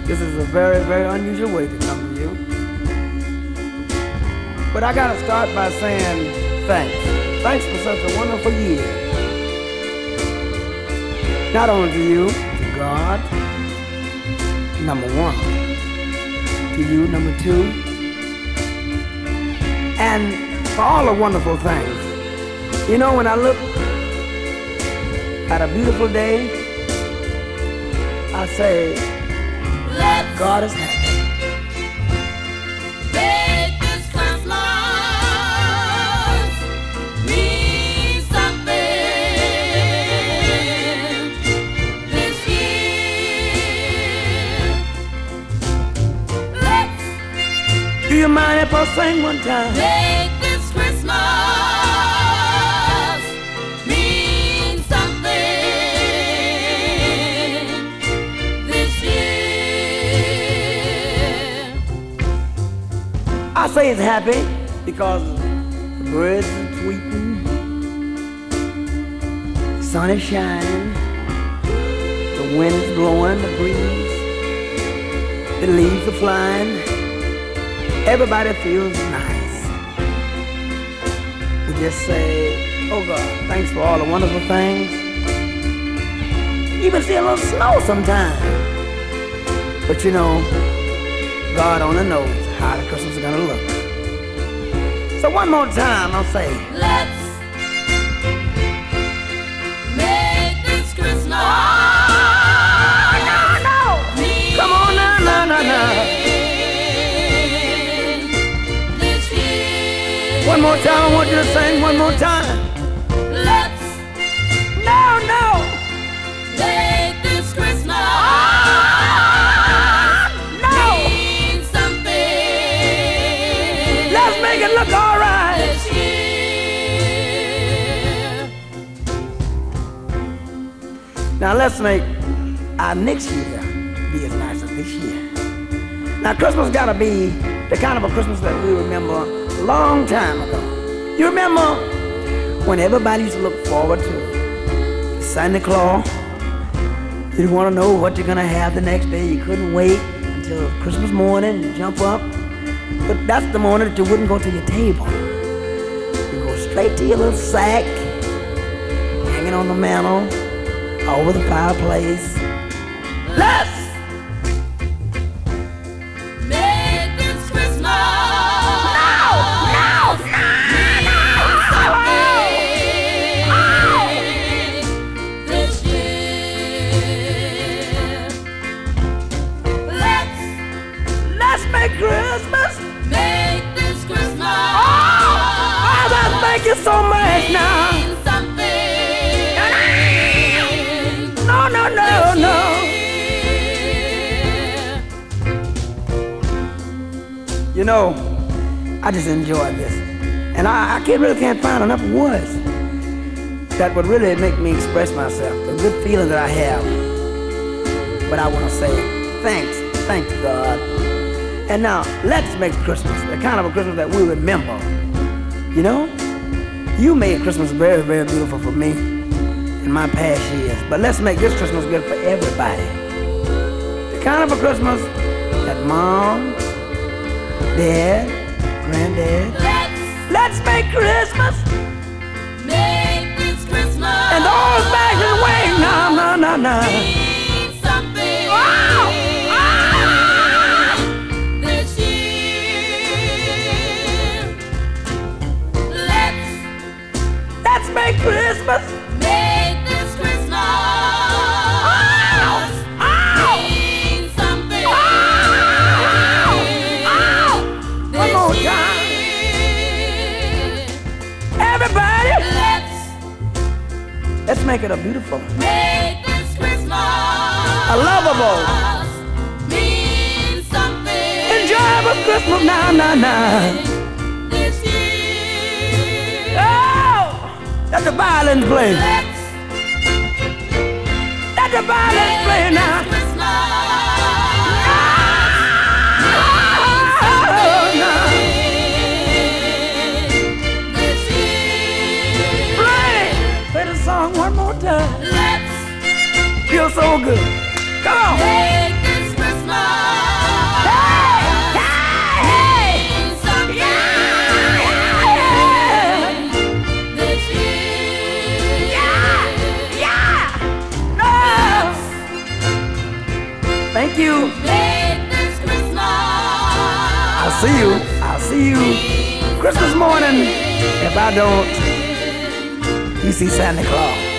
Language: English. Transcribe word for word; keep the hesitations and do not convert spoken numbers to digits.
This is a very, very unusual way to come to you. But I gotta start by saying thanks. Thanks for such a wonderful year. Not only to you, to God, number one. To you, number two. And for all the wonderful things. You know, when I look at a beautiful day, I say, Let's God is happy. make this Christmas mean something this year. Let's Do you mind if I sing one time? make this Christmas mean something this year. I say it's happy because the birds are tweeting, the sun is shining, the wind is blowing, the breeze, the leaves are flying. Everybody feels nice. We just say, oh God, thanks for all the wonderful things. Even see a little snow sometimes. But you know, God only knows how the Christmas is gonna look. So one more time, I'll say, Let's make this Christmas no, no, mean come on now, no, no, no. something this year. One more time, I want you to sing one more time. Let's No, no, make this Christmas no. mean something Let's make it look all right. this year. Now let's make our next year be as nice as this year. Now Christmas gotta be the kind of a Christmas that we remember a long time ago. You remember when everybody used to look forward to Santa Claus? You didn't want to know what you're gonna have the next day. You couldn't wait until Christmas morning and jump up. But that's the morning that you wouldn't go to your table. You go straight to your little sack, hanging on the mantle, over the fireplace. Let's Make this Christmas no, something this year. Let's let's make Christmas. make this Christmas Oh, let's make it so much now. mean something No, no, no, no. You know, I just enjoy this, and I, I can't really can't find enough words that would really make me express myself. The good feeling that I have. But I want to say thanks, thanks God. And now let's make Christmas the kind of a Christmas that we remember. You know, you made Christmas very, very beautiful for me in my past years. But let's make this Christmas good for everybody. The kind of a Christmas that mom, dad, granddad. Let's Let's make Christmas make this Christmas and those bags away. No, no, no, no. mean something this year. Let's Let's make Christmas. make this Christmas mean something One this more year. time. Everybody, Let's let's make it a beautiful, make this Christmas a lovable, mean something enjoyable Christmas. Now, now, now. this year. Oh, let the violin play. Let's Let the violin play make now. this Christmas Oh, no. this year. Play, play the song one more time. Let's Feels so good. Come on. make this Christmas you. Make this Christmas. I'll see you. I'll see you Christmas morning if I don't. You see Santa Claus.